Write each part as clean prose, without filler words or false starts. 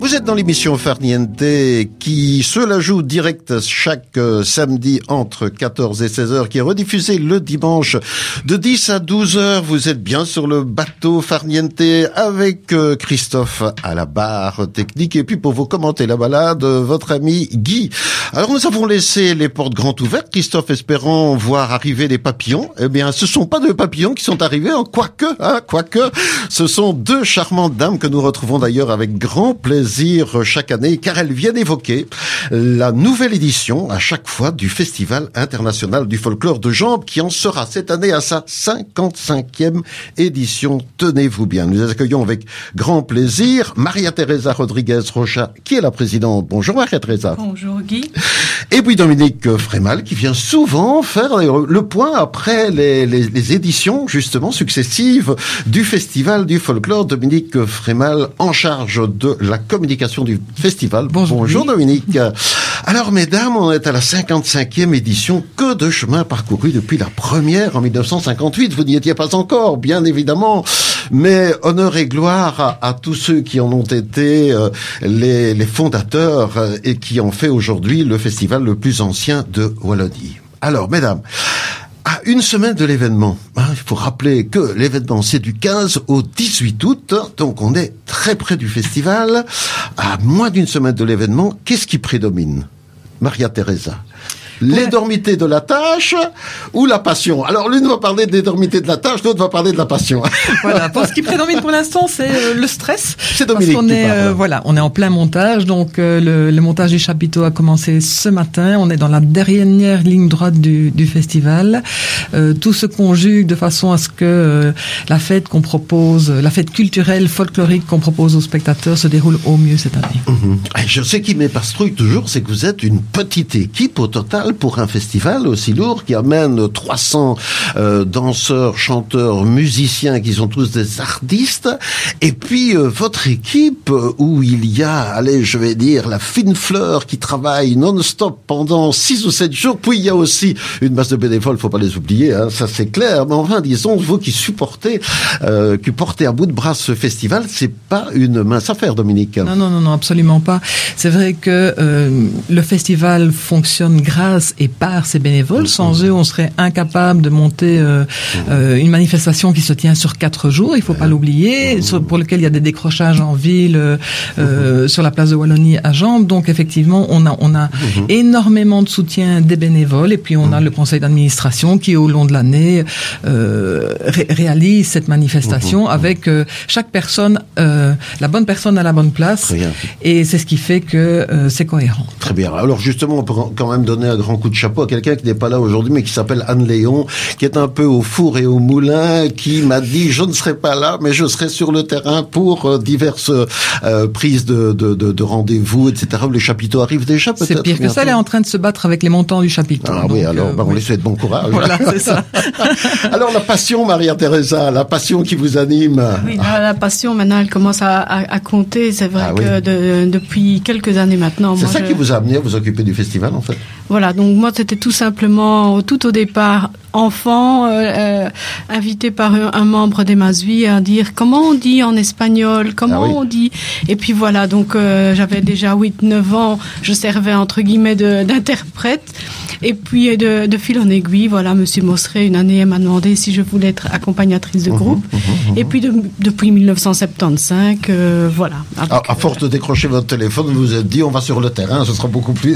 Vous êtes dans l'émission Farniente qui se la joue direct chaque samedi entre 14 et 16 heures, qui est rediffusée le dimanche de 10 à 12 heures. Vous êtes bien sur le bateau Farniente avec Christophe à la barre technique, et puis pour vous commenter la balade, votre ami Guy. Alors nous avons laissé les portes grandes ouvertes, Christophe espérant voir arriver des papillons. Eh bien, ce sont pas deux papillons qui sont arrivés, quoique, ce sont deux charmantes dames que nous retrouvons d'ailleurs avec grand plaisir chaque année, car elles viennent évoquer la nouvelle édition à chaque fois du Festival international du folklore de Jambes, qui en sera cette année à sa 55e édition. Tenez-vous bien, nous accueillons avec grand plaisir Maria Teresa Rodriguez Rocha, qui est la présidente. Bonjour Maria Teresa. Bonjour Guy. Et puis Dominique Frémal, qui vient souvent faire le point après les éditions justement successives du Festival du folklore. Dominique Frémal, en charge de la communication du festival. Bonjour Dominique. Alors mesdames, on est à la 55e édition. Que de chemin parcouru depuis la première en 1958. Vous n'y étiez pas encore, bien évidemment. Mais honneur et gloire à tous ceux qui en ont été les fondateurs et qui ont fait aujourd'hui le festival le plus ancien de Wallonie. Alors mesdames, à une semaine de l'événement, il faut rappeler que l'événement c'est du 15 au 18 août, donc on est très près du festival. À moins d'une semaine de l'événement, qu'est-ce qui prédomine, Maria Teresa? L'énormité de la tâche ou la passion? Alors l'une va parler de l'énormité de la tâche, l'autre va parler de la passion. Voilà, pour ce qui prédomine pour l'instant, c'est le stress. C'est Dominique parce qu'on est on est en plein montage, donc le montage du chapiteau a commencé ce matin. On est dans la dernière ligne droite du festival. Tout se conjugue de façon à ce que la fête qu'on propose, la fête culturelle folklorique qu'on propose aux spectateurs se déroule au mieux cette année. Je sais qui m'épastrouille toujours, c'est que vous êtes une petite équipe au total pour un festival aussi lourd qui amène 300 danseurs, chanteurs, musiciens qui sont tous des artistes, et puis votre équipe où il y a, je vais dire, la fine fleur qui travaille non-stop pendant 6 ou 7 jours, puis il y a aussi une masse de bénévoles, faut pas les oublier, ça c'est clair, mais enfin disons, vous qui supportez, qui portez à bout de bras ce festival, c'est pas une mince affaire, Dominique. Non, absolument pas. C'est vrai que le festival fonctionne grâce et par ces bénévoles. Sans eux, on serait incapable de monter une manifestation qui se tient sur 4 jours, il faut pas l'oublier, pour lequel il y a des décrochages en ville, sur la place de Wallonie à Jambes. Donc effectivement, on a énormément de soutien des bénévoles, et puis on a le conseil d'administration qui, au long de l'année, réalise cette manifestation avec chaque personne, la bonne personne à la bonne place. Et c'est ce qui fait que c'est cohérent. Très bien. Alors justement, on peut quand même donner un grand coup de chapeau à quelqu'un qui n'est pas là aujourd'hui, mais qui s'appelle Anne Léon, qui est un peu au four et au moulin, qui m'a dit je ne serai pas là, mais je serai sur le terrain pour diverses prises de rendez-vous, etc. Le chapiteau arrive déjà, peut-être? C'est pire que ça, elle est en train de se battre avec les montants du chapiteau. Ah donc, oui, alors on lui souhaite bon courage. Voilà, c'est ça. Alors la passion, Maria Teresa, la passion qui vous anime. Oui, la passion maintenant elle commence à compter. C'est vrai que depuis quelques années maintenant. C'est ça qui vous a amené à vous occuper du festival, en fait? Voilà, donc moi c'était tout simplement, tout au départ, enfant, invité par un membre des Mazouis à dire comment on dit en espagnol, on dit. Et puis voilà, donc j'avais déjà 8-9 ans, je servais entre guillemets d'interprète. Et puis de fil en aiguille, voilà, Monsieur Mosseret, une année, m'a demandé si je voulais être accompagnatrice de groupe. Et puis depuis 1975, voilà. À force de décrocher votre téléphone, vous vous êtes dit on va sur le terrain, ce sera beaucoup plus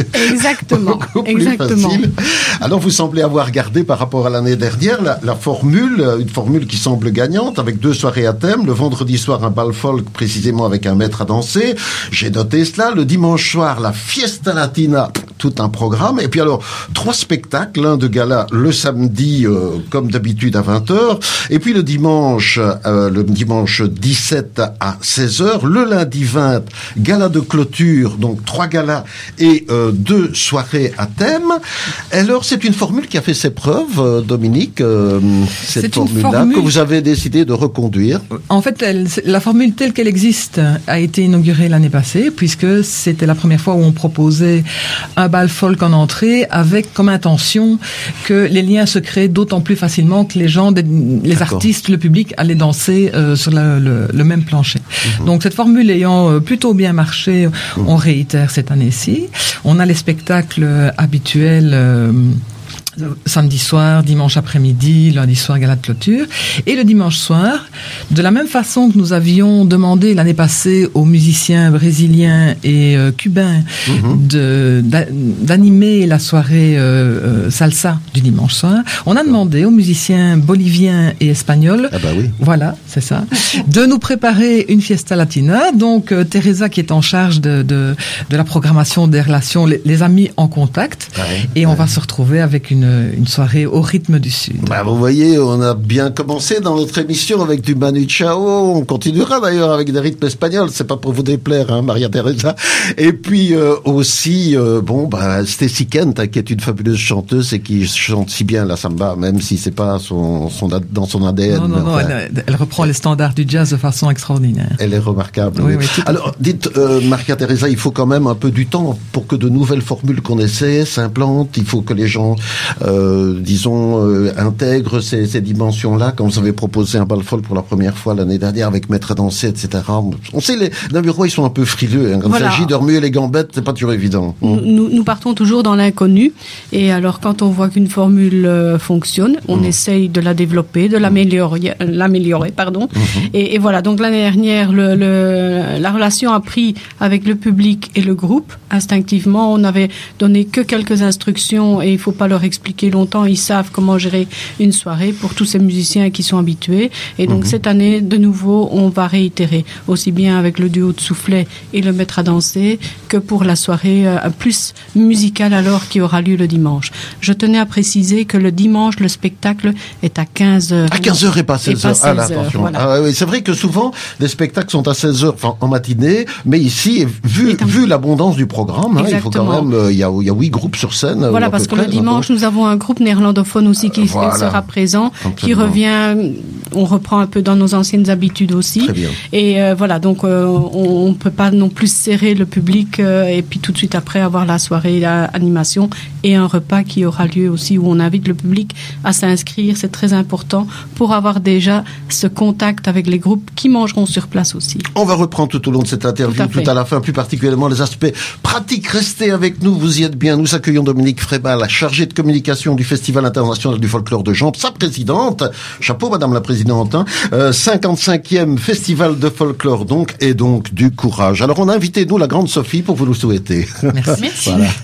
facile. Alors vous semblez avoir gardé par rapport à l'année dernière la formule, une formule qui semble gagnante, avec 2 soirées à thème. Le vendredi soir, un bal folk, précisément avec un maître à danser. J'ai noté cela. Le dimanche soir, la Fiesta Latina, tout un programme. Et puis alors, 3 spectacles, un de gala le samedi, comme d'habitude à 20h. Et puis le dimanche 17 à 16h. Le lundi 20, gala de clôture, donc 3 galas et 2 soirées à thème. Alors, c'est une formule qui a fait ses preuves, Dominique, cette formule-là, que vous avez décidé de reconduire. En fait, la formule telle qu'elle existe a été inaugurée l'année passée, puisque c'était la première fois où on proposait un bal folk en entrée avec comme intention que les liens se créent d'autant plus facilement que les artistes, le public allaient danser sur le même plancher. Donc cette formule ayant plutôt bien marché, on réitère cette année-ci. On a les spectacles habituels samedi soir, dimanche après-midi, lundi soir, gala de clôture. Et le dimanche soir, de la même façon que nous avions demandé l'année passée aux musiciens brésiliens et cubains d'animer la soirée salsa du dimanche soir, on a demandé aux musiciens boliviens et espagnols, voilà, c'est ça, de nous préparer une fiesta latina. Donc Teresa, qui est en charge de la programmation des relations, les a mis en contact, et on va se retrouver avec une soirée au rythme du Sud. Vous voyez, on a bien commencé dans notre émission avec du Manu Chao. On continuera d'ailleurs avec des rythmes espagnols. C'est pas pour vous déplaire, hein, Maria Teresa. Et puis aussi, Stacy Kent, qui est une fabuleuse chanteuse et qui chante si bien la samba, même si c'est pas dans son ADN. Non, elle reprend les standards du jazz de façon extraordinaire. Elle est remarquable. Oui. Alors, dites, Maria Teresa, il faut quand même un peu du temps pour que de nouvelles formules qu'on essaie s'implantent. Il faut que les gens intègre ces dimensions-là. Quand vous avez proposé un bal folk pour la première fois l'année dernière avec maître à danser, etc. On sait, les Namurois, ils sont un peu frileux. Hein. Quand il s'agit de remuer les gambettes, c'est pas toujours évident. Nous partons toujours dans l'inconnu. Et alors, quand on voit qu'une formule fonctionne, on essaye de la développer, de l'améliorer. Et voilà. Donc, l'année dernière, la relation a pris avec le public et le groupe. Instinctivement, on n'avait donné que quelques instructions et il faut pas leur expliquer longtemps, ils savent comment gérer une soirée pour tous ces musiciens qui sont habitués. Et donc cette année, de nouveau, on va réitérer, aussi bien avec le duo de soufflet et le maître à danser, que pour la soirée plus musicale alors qui aura lieu le dimanche. Je tenais à préciser que le dimanche, le spectacle est à 15h. À 15h et pas 16h. Ah là, attention. Voilà. Oui, c'est vrai que souvent, les spectacles sont à 16h, en matinée, mais ici, vu l'abondance du programme, il faut quand même, il y a 8 groupes sur scène. Voilà, parce que le dimanche, nous avons un groupe néerlandophone aussi qui sera présent, qui revient, on reprend un peu dans nos anciennes habitudes aussi. Très bien. Et voilà, donc on peut pas non plus serrer le public et puis tout de suite après avoir la soirée animation et un repas qui aura lieu aussi où on invite le public à s'inscrire. C'est très important pour avoir déjà ce contact avec les groupes qui mangeront sur place aussi. On va reprendre tout au long de cette interview, tout à la fin, plus particulièrement les aspects pratiques. Restez avec nous, vous y êtes bien. Nous accueillons Dominique Frémal, la chargée de communication du Festival international du folklore de Gembes, sa présidente. Chapeau, madame la présidente. 55e festival de folklore, donc, et donc du courage. Alors, on a invité, nous, la grande Sophie, pour vous le souhaiter. Merci. Voilà.